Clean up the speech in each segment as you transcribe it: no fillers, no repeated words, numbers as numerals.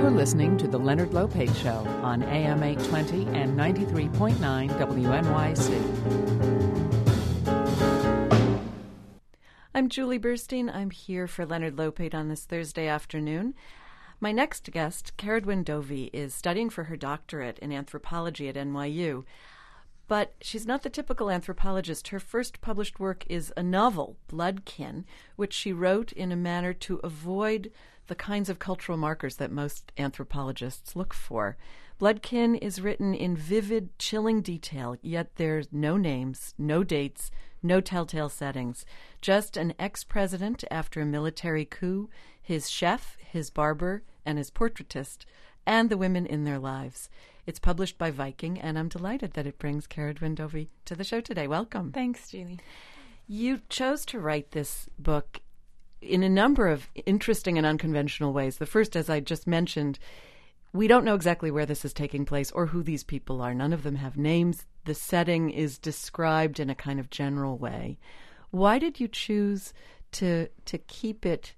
You're listening to The Leonard Lopate Show on AM 820 and 93.9 WNYC. I'm Julie Burstein. I'm here for Leonard Lopate on this Thursday afternoon. My next guest, Ceridwen Dovey, is studying for her doctorate in anthropology at NYU. But she's not the typical anthropologist. Her first published work is a novel, Bloodkin, which she wrote in a manner to avoid the kinds of cultural markers that most anthropologists look for. Bloodkin is written in vivid, chilling detail, yet there's no names, no dates, no telltale settings. Just an ex-president after a military coup, his chef, his barber, and his portraitist, and the women in their lives. It's published by Viking, and I'm delighted that it brings Ceridwen Dovey to the show today. Welcome. Thanks, Julie. You chose to write this book in a number of interesting and unconventional ways. The first, as I just mentioned, we don't know exactly where this is taking place or who these people are. None of them have names. The setting is described in a kind of general way. Why did you choose to keep it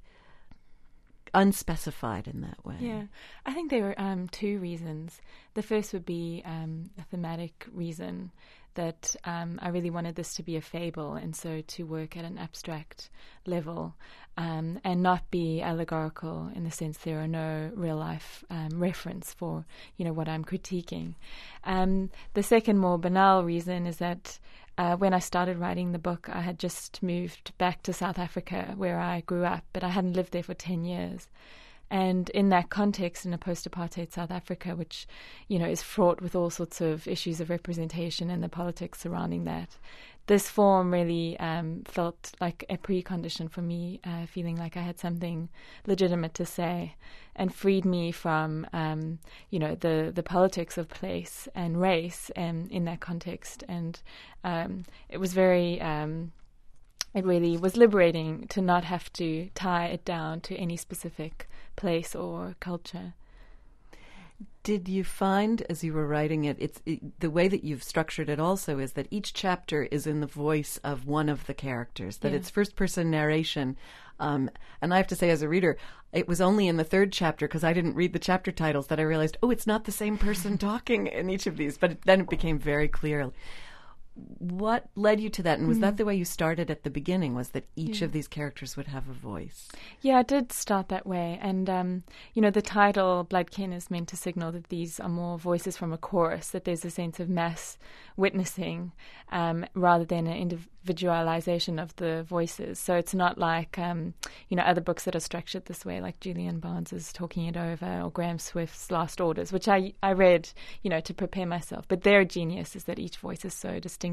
unspecified in that way? Yeah, I think there were two reasons. The first would be a thematic reason that I really wanted this to be a fable, and so to work at an abstract level and not be allegorical in the sense there are no real life reference for what I'm critiquing. The second, more banal reason is that when I started writing the book, I had just moved back to South Africa where I grew up, but I hadn't lived there for 10 years. And in that context, in a post-apartheid South Africa, which, is fraught with all sorts of issues of representation and the politics surrounding that, this form really felt like a precondition for me feeling like I had something legitimate to say, and freed me from, the politics of place and race in that context. And it was very... It really was liberating to not have to tie it down to any specific place or culture. Did you find, as you were writing it, the way that you've structured it also is that each chapter is in the voice of one of the characters, that it's first-person narration. And I have to say, as a reader, it was only in the third chapter, because I didn't read the chapter titles, that I realized, it's not the same person talking in each of these. But then it became very clear. What led you to that? And was that the way you started at the beginning, was that each of these characters would have a voice? Yeah, I did start that way. And, the title, Bloodkin, is meant to signal that these are more voices from a chorus, that there's a sense of mass witnessing rather than an individualization of the voices. So it's not like, other books that are structured this way, like Julian Barnes's Talking It Over or Graham Swift's Last Orders, which I read, to prepare myself. But their genius is that each voice is so distinctive.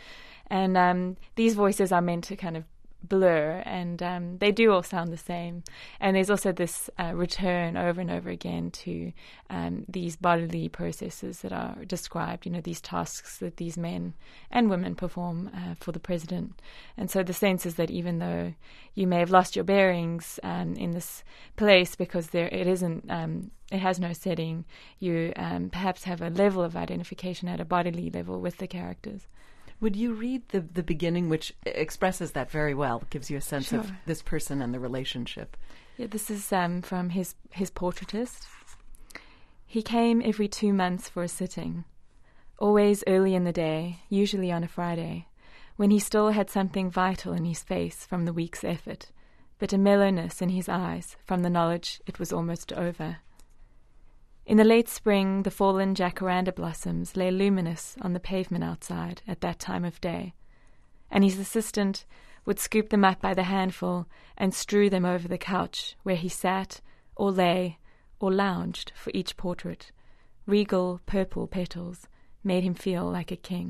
And these voices are meant to kind of blur, and they do all sound the same. And there's also this return over and over again to these bodily processes that are described, these tasks that these men and women perform for the president. And so the sense is that even though you may have lost your bearings in this place because it has no setting, you perhaps have a level of identification at a bodily level with the characters. Would you read the beginning, which expresses that very well, gives you a sense of this person and the relationship? Yeah, this is from his portraitist. He came every 2 months for a sitting, always early in the day, usually on a Friday, when he still had something vital in his face from the week's effort, but a mellowness in his eyes from the knowledge it was almost over. In the late spring, the fallen jacaranda blossoms lay luminous on the pavement outside at that time of day, and his assistant would scoop them up by the handful and strew them over the couch where he sat or lay or lounged for each portrait. Regal purple petals made him feel like a king.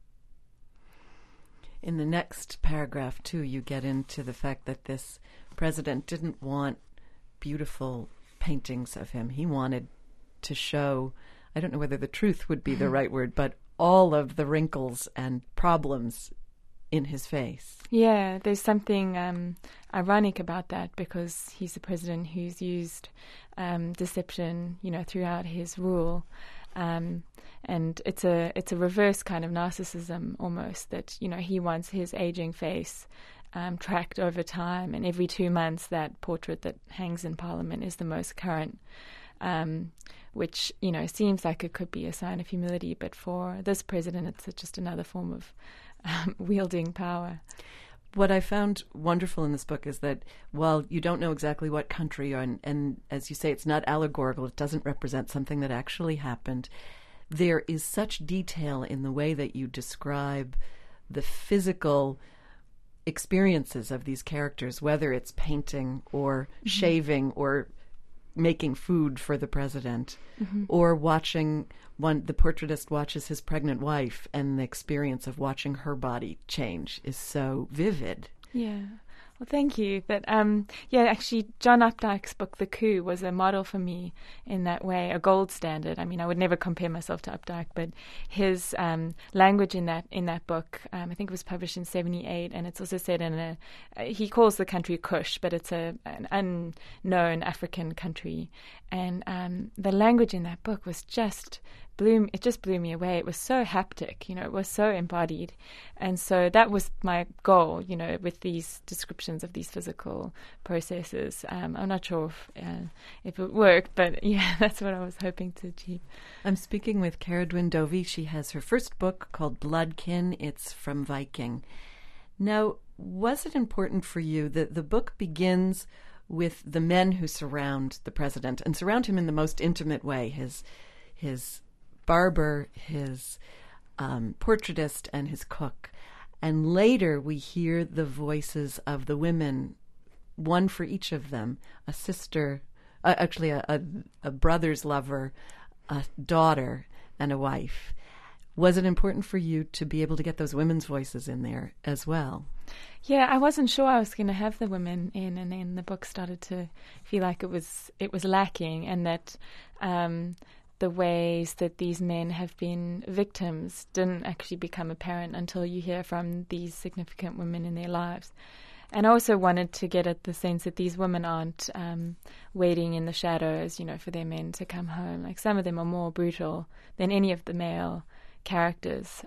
In the next paragraph, too, you get into the fact that this president didn't want beautiful paintings of him. He wanted to show, I don't know whether the truth would be the right word, but all of the wrinkles and problems in his face. Yeah, there's something ironic about that, because he's a president who's used deception, throughout his rule. And it's a reverse kind of narcissism almost, that, he wants his aging face tracked over time, and every 2 months that portrait that hangs in Parliament is the most current. which, seems like it could be a sign of humility, but for this president, it's just another form of wielding power. What I found wonderful in this book is that while you don't know exactly what country you're in, and as you say, it's not allegorical, it doesn't represent something that actually happened, there is such detail in the way that you describe the physical experiences of these characters, whether it's painting or shaving or making food for the president, or watching the portraitist watches his pregnant wife, and the experience of watching her body change is so vivid. Yeah. Well, thank you. But actually, John Updike's book, The Coup, was a model for me in that way, a gold standard. I mean, I would never compare myself to Updike, but his language in that book, I think it was published in 1978, and it's also set in he calls the country Kush, but it's an unknown African country. And the language in that book was just blew me away. It was so haptic, it was so embodied. And so that was my goal, with these descriptions of these physical processes. I'm not sure if it worked, but yeah, that's what I was hoping to achieve. I'm speaking with Ceridwen Dovey. She has her first book called Bloodkin. It's from Viking. Now, was it important for you that the book begins with the men who surround the president and surround him in the most intimate way, his barber, his portraitist, and his cook. And later we hear the voices of the women, one for each of them, a sister, a brother's lover, a daughter, and a wife. Was it important for you to be able to get those women's voices in there as well? Yeah, I wasn't sure I was going to have the women in, and then the book started to feel like it was lacking, and that the ways that these men have been victims didn't actually become apparent until you hear from these significant women in their lives. And I also wanted to get at the sense that these women aren't waiting in the shadows, for their men to come home. Like, some of them are more brutal than any of the male characters.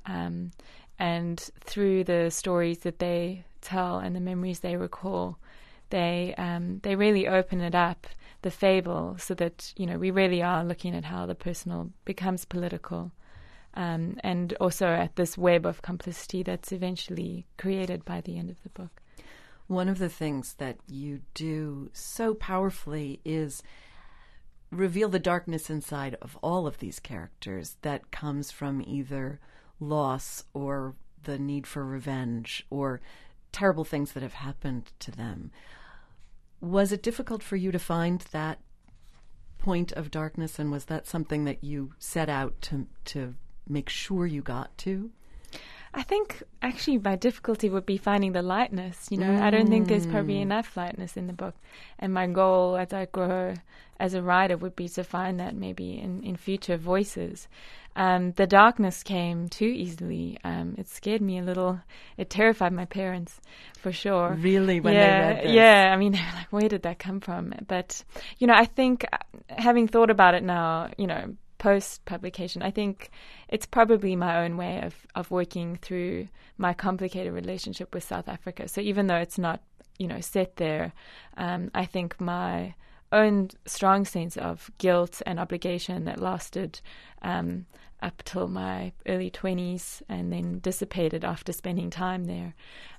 And through the stories that they tell and the memories they recall, they really open it up, the fable, so that we really are looking at how the personal becomes political, and also at this web of complicity that's eventually created by the end of the book. One of the things that you do so powerfully is reveal the darkness inside of all of these characters that comes from either loss or the need for revenge or terrible things that have happened to them. Was it difficult for you to find that point of darkness, and was that something that you set out to make sure you got to? I think actually my difficulty would be finding the lightness. I don't think there's probably enough lightness in the book. And my goal as I grow as a writer would be to find that maybe in future voices. The darkness came too easily. It scared me a little. It terrified my parents, for sure. Really, when they read this? Yeah, I mean, they were like, where did that come from? But, I think having thought about it now, post-publication, I think it's probably my own way of working through my complicated relationship with South Africa. So even though it's not, set there, I think my own strong sense of guilt and obligation that lasted up till my early 20s and then dissipated after spending time there,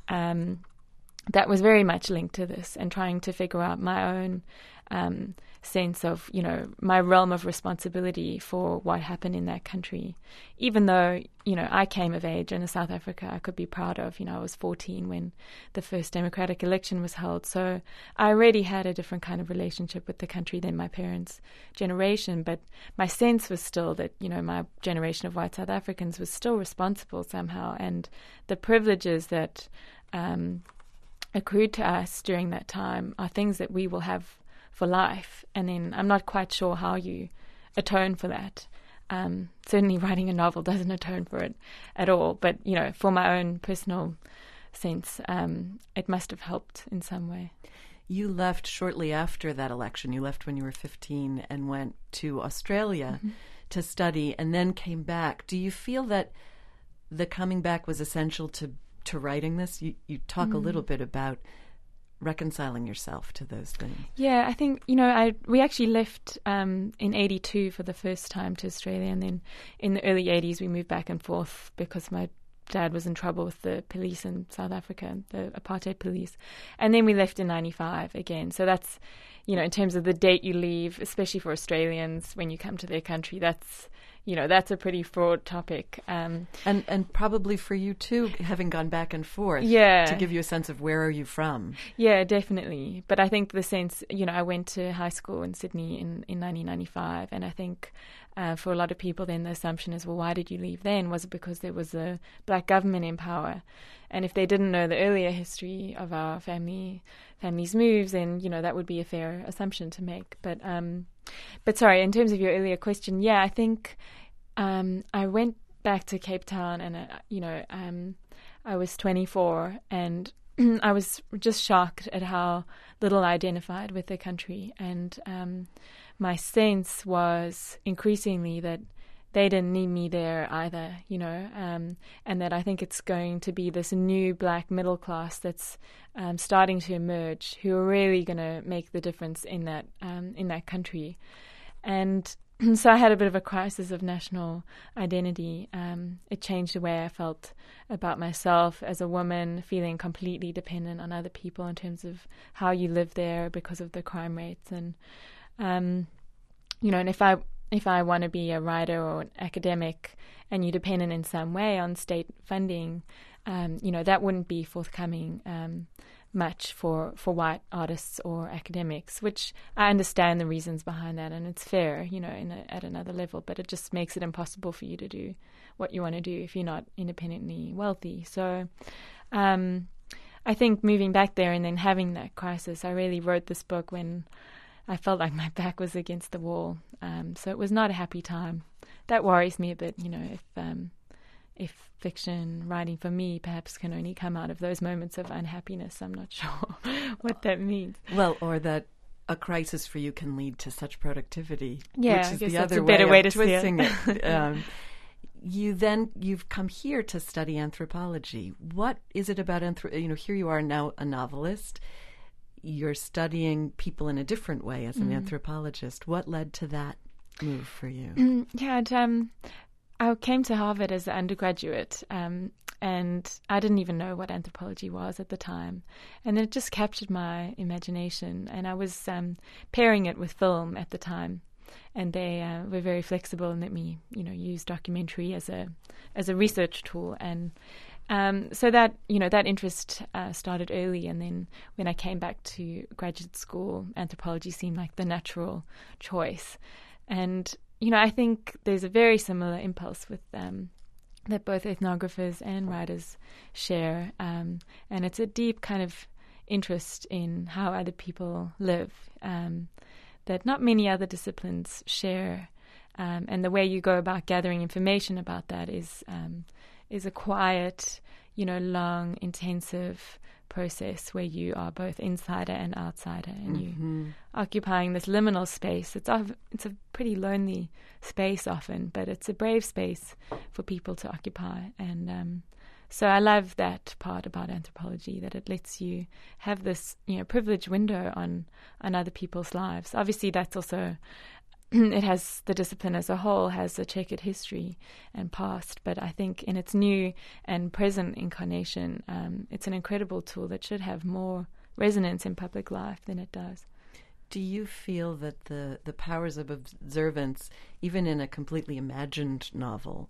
that was very much linked to this, and trying to figure out my own sense of, my realm of responsibility for what happened in that country. Even though, I came of age in a South Africa I could be proud of. I was 14 when the first democratic election was held. So I already had a different kind of relationship with the country than my parents' generation. But my sense was still that, my generation of white South Africans was still responsible somehow. And the privileges that accrued to us during that time are things that we will have for life. And then I'm not quite sure how you atone for that. Certainly writing a novel doesn't atone for it at all. But, for my own personal sense, it must have helped in some way. You left shortly after that election. You left when you were 15 and went to Australia to study, and then came back. Do you feel that the coming back was essential to writing this? You talk a little bit about reconciling yourself to those things? Yeah, I think, we actually left in 82 for the first time to Australia, and then in the early 80s we moved back and forth because my dad was in trouble with the police in South Africa, the apartheid police. And then we left in 95 again. So that's, in terms of the date you leave, especially for Australians, when you come to their country, that's a pretty fraught topic. And probably for you too, having gone back and forth, yeah, to give you a sense of where are you from. Yeah, definitely. But I think the sense, I went to high school in Sydney in 1995, and I think for a lot of people then the assumption is, well, why did you leave then? Was it because there was a black government in power? And if they didn't know the earlier history of our family's moves, then, that would be a fair assumption to make. But sorry, in terms of your earlier question, yeah, I think I went back to Cape Town and, I was 24 and I was just shocked at how little I identified with the country. And my sense was increasingly that they didn't need me there either, and that I think it's going to be this new black middle class that's starting to emerge, who are really going to make the difference in that country. And so I had a bit of a crisis of national identity. It changed the way I felt about myself as a woman, feeling completely dependent on other people in terms of how you live there because of the crime rates. And, and if I want to be a writer or an academic and you're dependent in some way on state funding, that wouldn't be forthcoming much for white artists or academics, which I understand the reasons behind that, and it's fair, at another level, but it just makes it impossible for you to do what you want to do if you're not independently wealthy. So I think moving back there and then having that crisis, I really wrote this book when I felt like my back was against the wall. So it was not a happy time. That worries me a bit, if fiction writing for me perhaps can only come out of those moments of unhappiness. I'm not sure what that means. Well, or that a crisis for you can lead to such productivity, yeah, which is I guess the that's other a better way to twisting see it. You've come here to study anthropology. What is it about here you are now a novelist. You're studying people in a different way as an anthropologist. What led to that move for you? I came to Harvard as an undergraduate, and I didn't even know what anthropology was at the time. And then it just captured my imagination, and I was pairing it with film at the time. And they were very flexible and let me, use documentary as a research tool. And so that interest started early, and then when I came back to graduate school, anthropology seemed like the natural choice. And I think there's a very similar impulse with that both ethnographers and writers share, and it's a deep kind of interest in how other people live that not many other disciplines share. And the way you go about gathering information about that is a quiet, long, intensive process where you are both insider and outsider, and you occupying this liminal space. It's a pretty lonely space often, but it's a brave space for people to occupy. And so I love that part about anthropology, that it lets you have this privileged window on other people's lives. Obviously, that's also it has, the discipline as a whole has a checkered history and past, but I think in its new and present incarnation, it's an incredible tool that should have more resonance in public life than it does. Do you feel that the powers of observance, even in a completely imagined novel,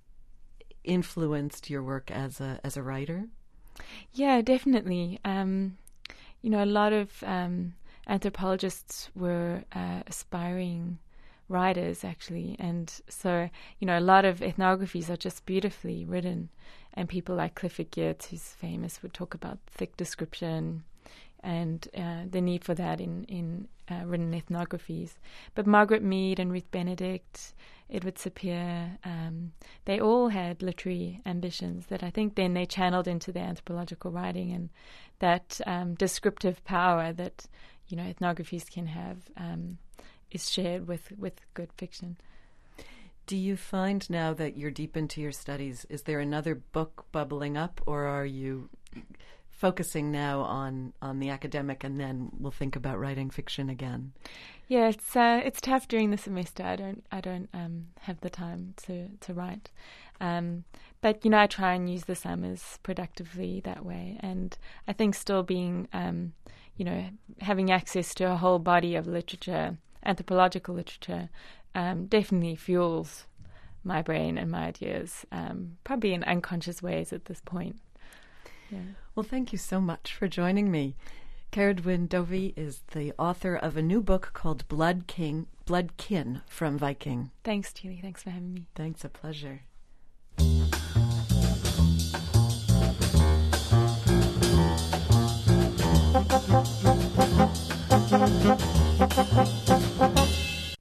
influenced your work as a writer? Yeah, definitely. A lot of anthropologists were aspiring writers, actually, and so a lot of ethnographies are just beautifully written, and people like Clifford Geertz, who's famous, would talk about thick description and the need for that in written ethnographies. But Margaret Mead and Ruth Benedict, Edward Sapir, they all had literary ambitions that I think then they channeled into their anthropological writing, and that descriptive power that ethnographies can have is shared with good fiction. Do you find now that you're deep into your studies, is there another book bubbling up, or are you focusing now on the academic, and then we'll think about writing fiction again. Yeah, it's tough during the semester. I don't have the time to write, but I try and use the summers productively that way. And I think still being having access to a whole body of literature, anthropological literature, definitely fuels my brain and my ideas, probably in unconscious ways at this point. Yeah. Well, thank you so much for joining me. Ceridwen Dovey is the author of a new book called Bloodkin from Viking. Thanks, Julie. Thanks for having me. Thanks, a pleasure.